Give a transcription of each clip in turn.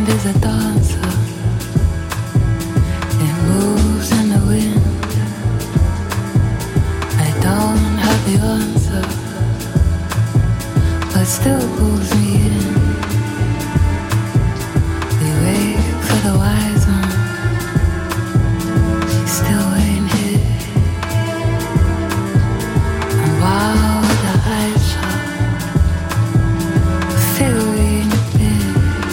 is a dancer. It moves in the wind. I don't have the answer, but still pulls me in. We wait for the wise one. She still ain't here. And while the eyes shut, figuring a bit,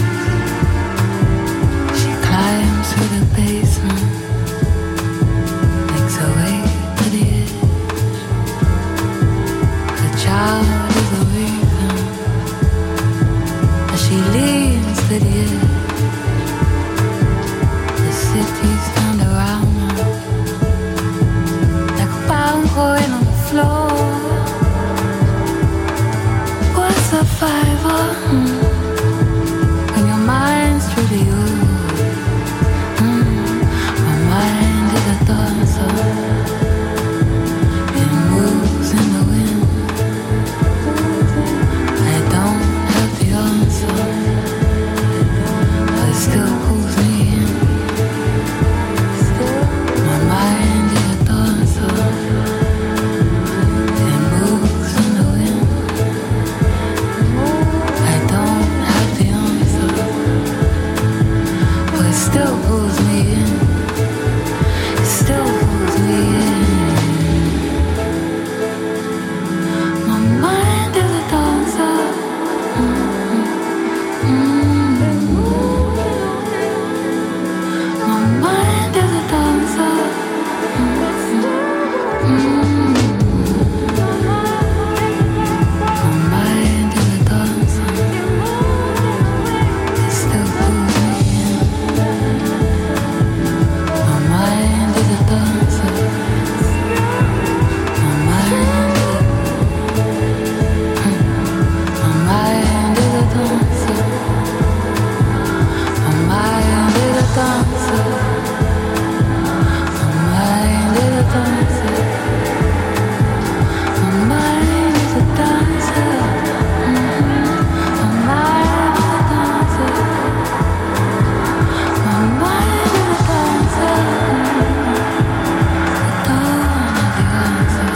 she climbs through the basement, makes her way to the edge. The child is a raven as she leans to the edge. The city's turned around her like a pound coin on the floor. What's a fiver when your mind's truly yours? My mind is a dancer. It moves in the wind. I don't have the answer, but it still pulls me in. My mind is a dancer. It moves in the wind. I don't have the answer, but it still pulls me in. It still pulls me in. My mind is a dancer. My mind is a dancer. My mind is a dancer. It still pulls me in. My mind is a dancer. My mind is a dancer. My mind is a dancer. My mind is a dancer. My mind is a dancer. My mind is a dancer. My mind is a dancer. I don't have the answer.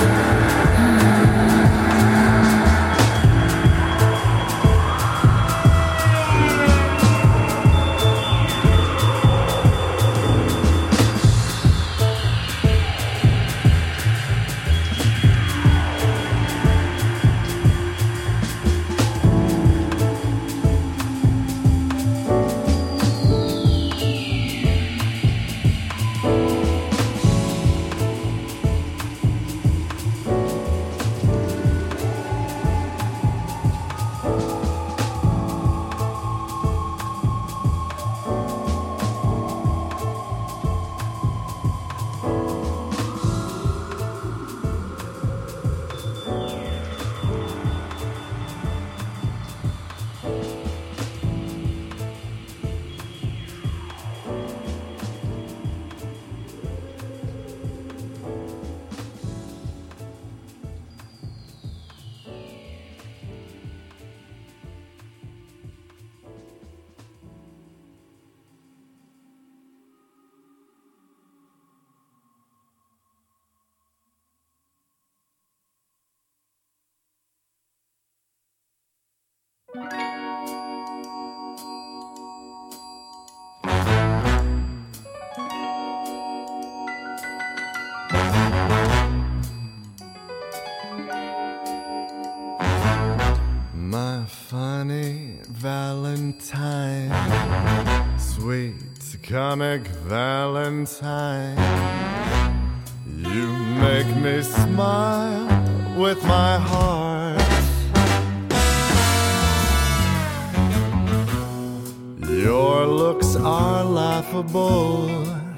My funny Valentine, sweet comic Valentine, you make me smile with my heart. Your looks are laughable,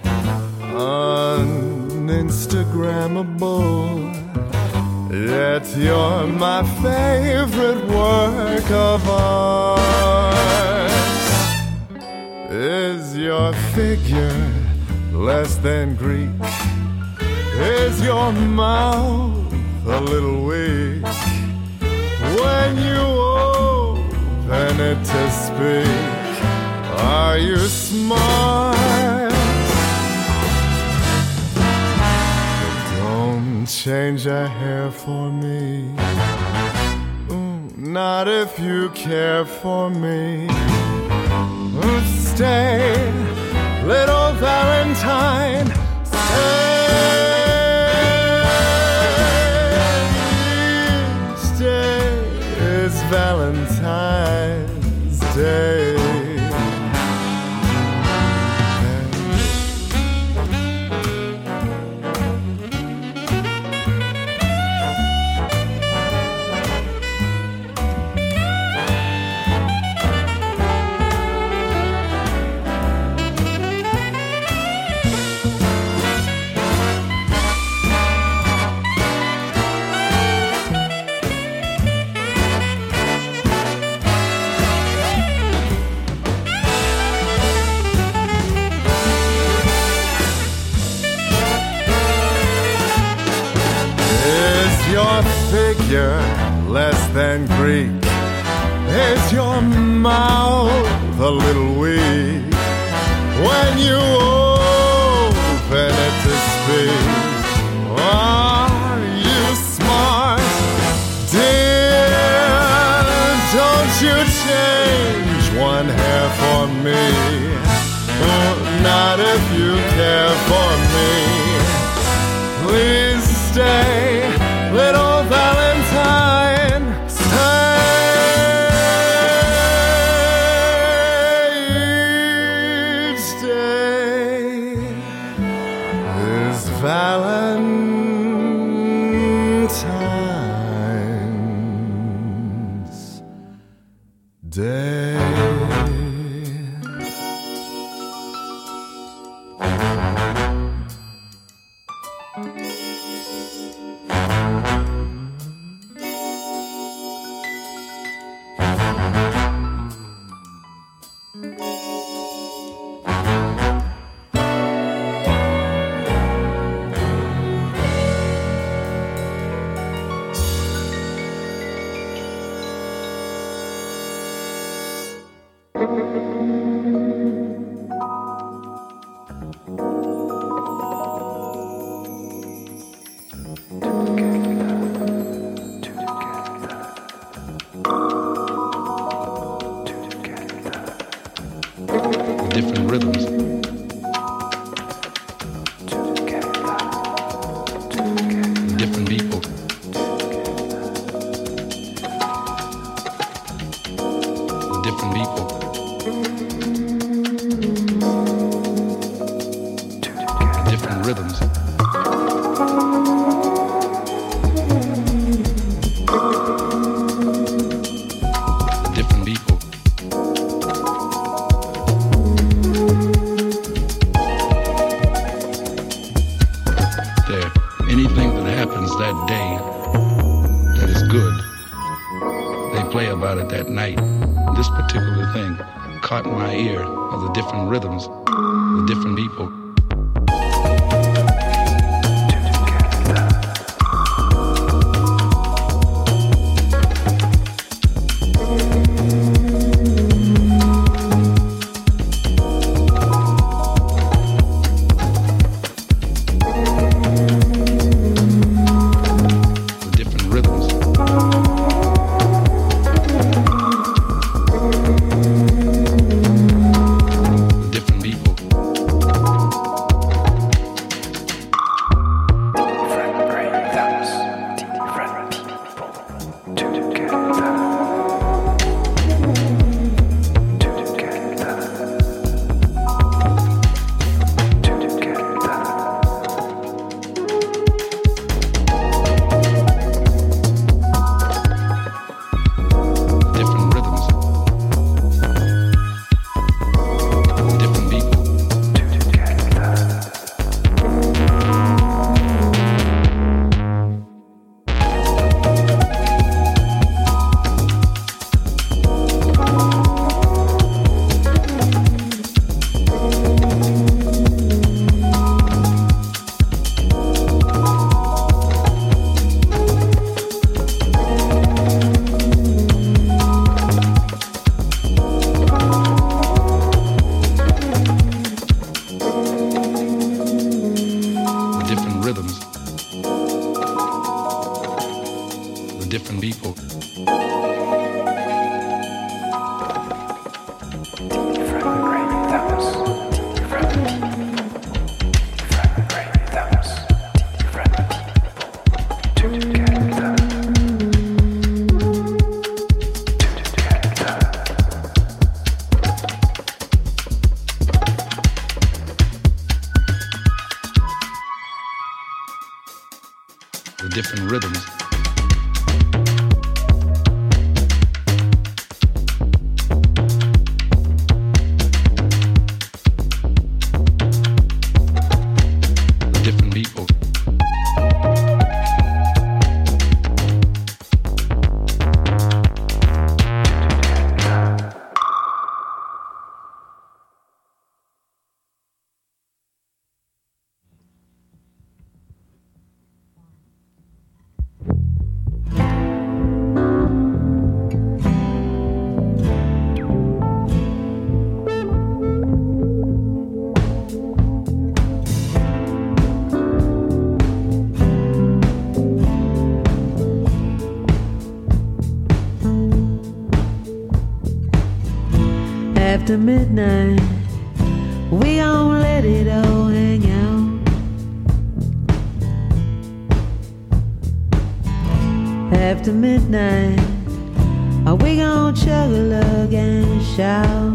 uninstagrammable, yet you're my favorite work of art. Is your figure less than Greek? Is your mouth a little weak when you open it to speak? Are you smart? Don't change a hair for me. Not if you care for me. Stay, little Valentine. Each day is Valentine's Day. Your figure less than Greek? Is your mouth a little weak when you open it to speak? Are you smart, dear? Don't you change one hair for me. Not if you care for me. Please stay, little Valentine, each day is Valentine's Day. Different rhythms. Different people. Different people. Different rhythms. Different people. Anything that happens that day that is good, they play about it that night. This particular thing caught my ear of the different rhythms, the different people. Different people. different rhythms. The different people. After midnight, we gon' let it all hang out. After midnight, we gon' chug a lug and shout.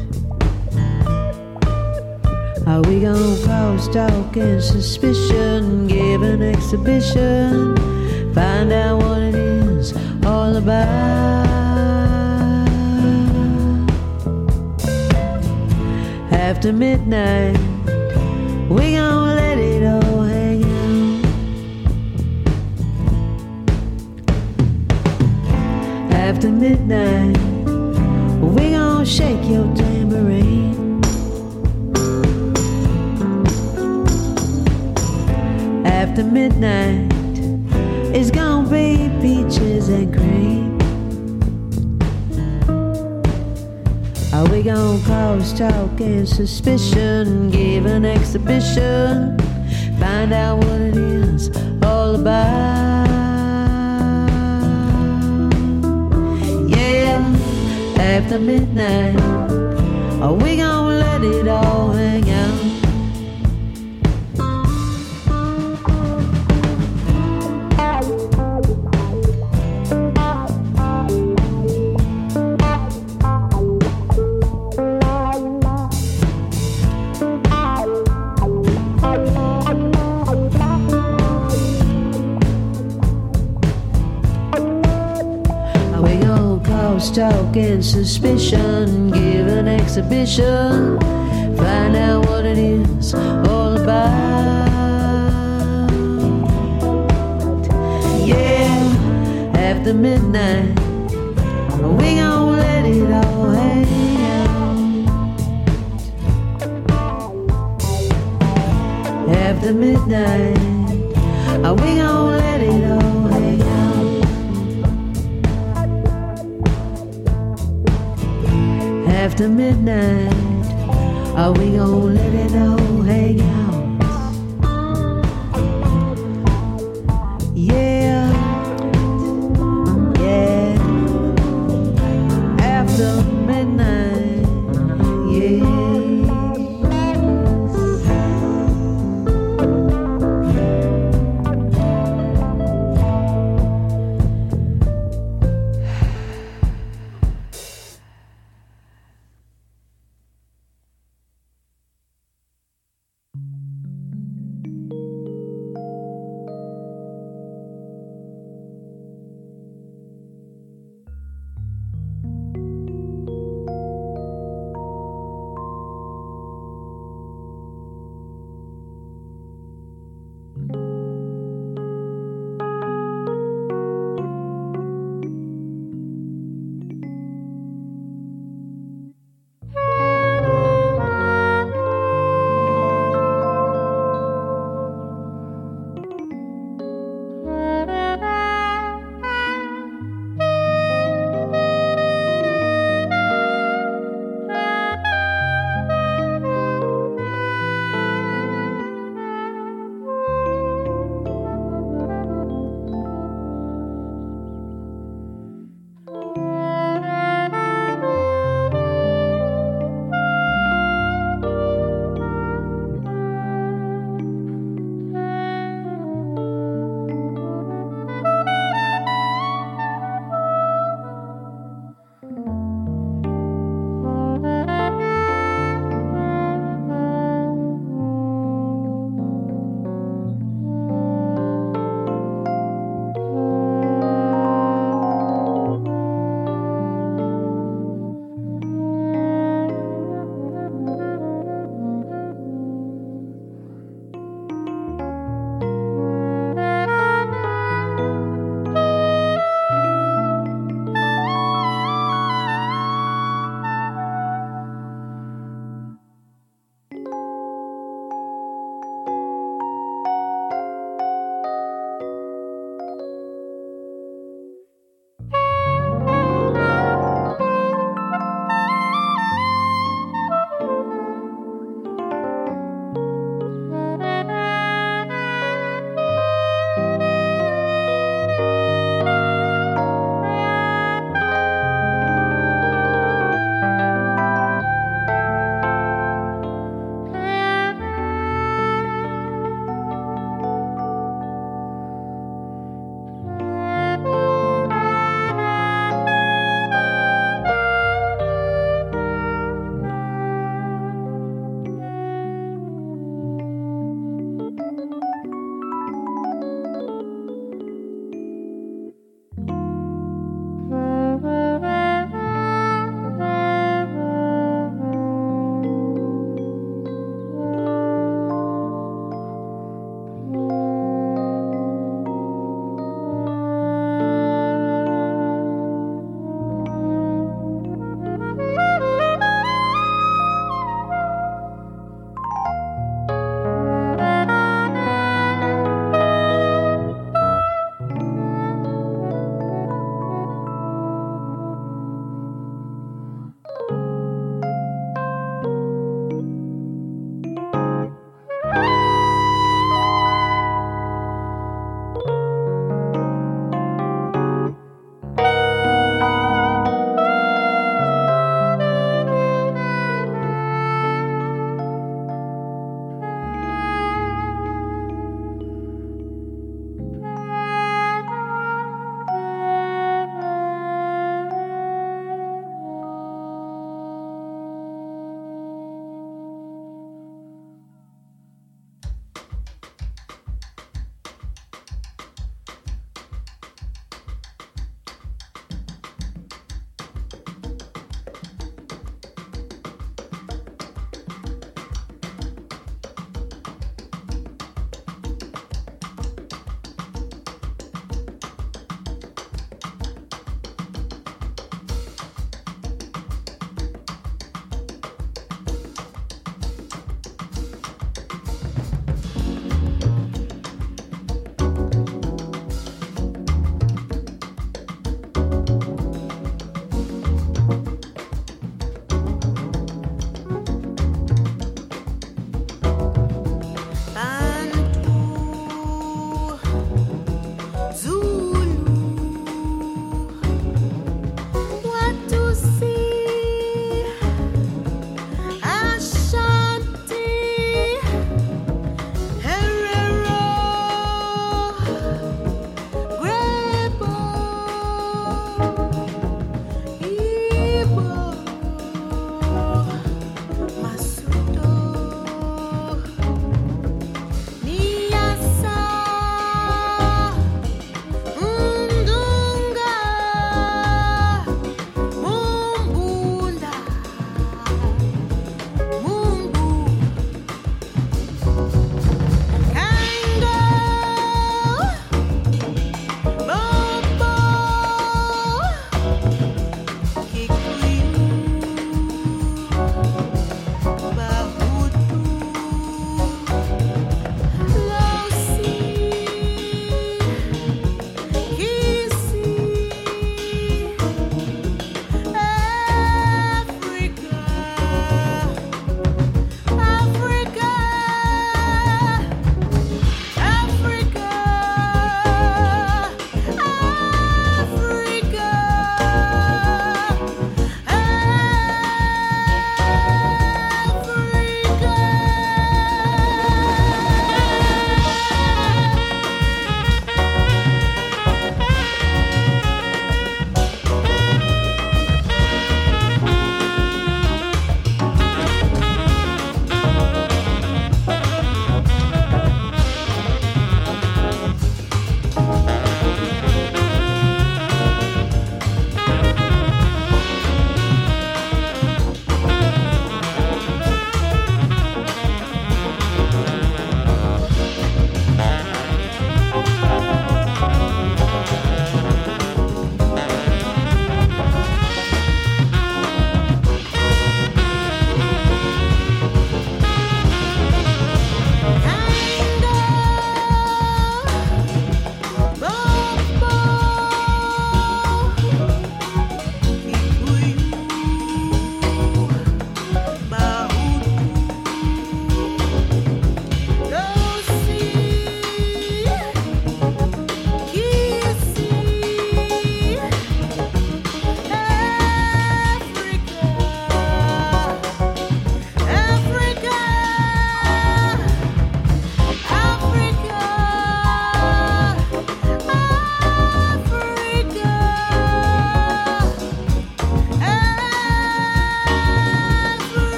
We gon' cause talk and suspicion, give an exhibition, find out what it is all about. After midnight, we gon' let it all hang out. After midnight, we gon' shake your tambourine. After midnight, it's gonna be peaches and cream. We gon' cause talk and suspicion, give an exhibition, find out what it is all about. Yeah, after midnight, we gon' let it all hang out. Talk and suspicion, give an exhibition, find out what it is all about. Yeah, after midnight, we gon' let it all hang out. After midnight, we gon' let it all hang out. After midnight, we gon' let it all hang out. Yeah, yeah. After midnight, yeah.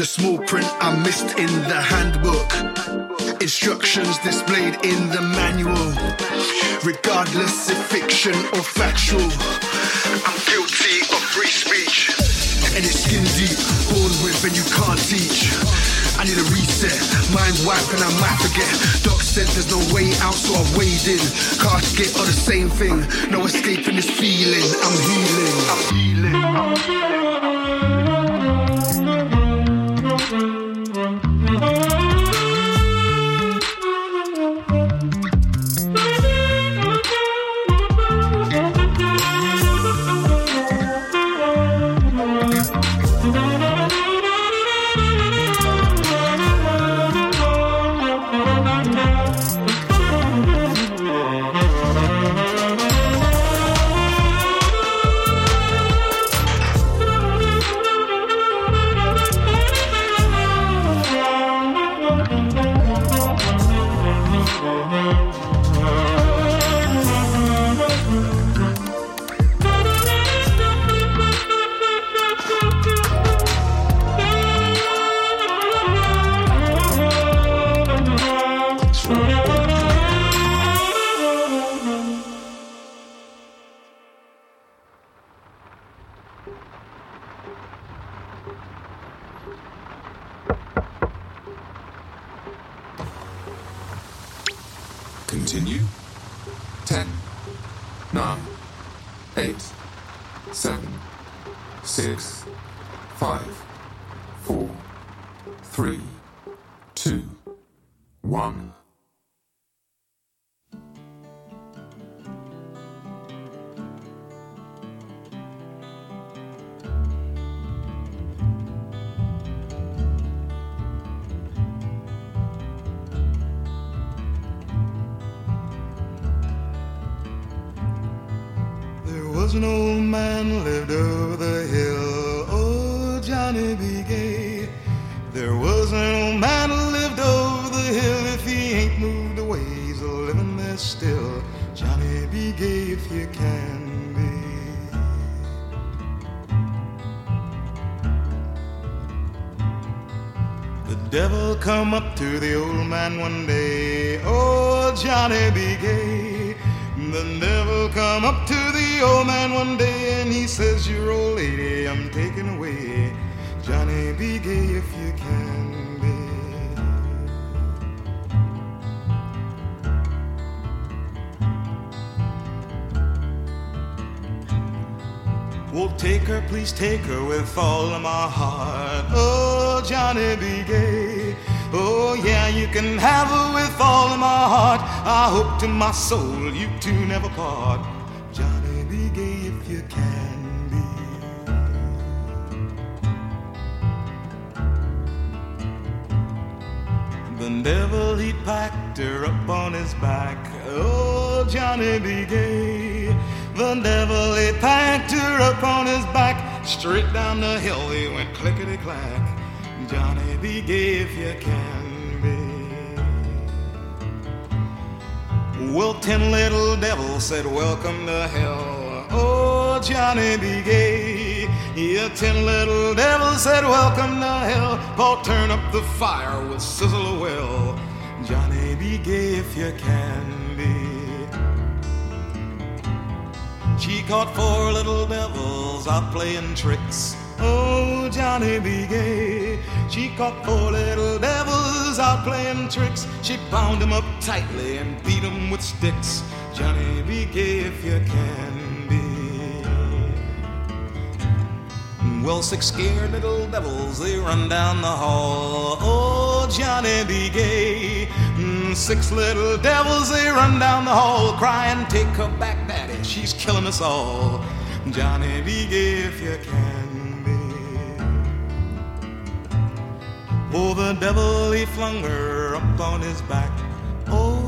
small print I missed in the handbook. Instructions displayed in the manual. Regardless if fiction or factual, I'm guilty of free speech. And it's skin deep, born with and you can't teach. I need a reset, mind wipe and I might forget. Doc said there's no way out, so I waded. Casket are the same thing, no escaping this feeling. I'm healing, I'm healing, I'm healing. Continue. 10, 9, 8, 7, 6, 5, 4, 3, 2, 1. Was an old man lived over the hill, oh Johnny B. Gay. There was an old man who lived over the hill. If he ain't moved away, he's living there still. Johnny B. Gay, if you can be. The devil come up to the old man one day, oh Johnny B. Gay. The devil come up to the old man one day and he says, your old lady I'm taking away. Johnny B. Gay, if you can be. Well, take her, please take her with all of my heart. Oh, Johnny B. Gay. Oh yeah, you can have her with all of my heart. I hope to my soul you two never part. Johnny B. Gay, if you can be. The devil, he packed her up on his back. Oh, Johnny B. Gay. The devil, he packed her up on his back. Straight down the hill he went clickety-clack. Johnny B. Gay, if you can be. Well, 10 little devils said, welcome to hell. Oh, Johnny B. Gay. Yeah, 10 little devils said, welcome to hell. Paul, turn up the fire with sizzle a well. Johnny B. Gay, if you can be. She caught 4 little devils out playing tricks. Oh, Johnny B. Gay. She caught 4 little devils out playing tricks. She bound them up tightly and beat them with sticks. Johnny B. Gay, if you can be. Well, 6 scared little devils, they run down the hall. Oh, Johnny B. Gay. 6 little devils, they run down the hall, crying, take her back, daddy, she's killing us all. Johnny B. Gay, if you can be. Oh, the devil, he flung her up on his back.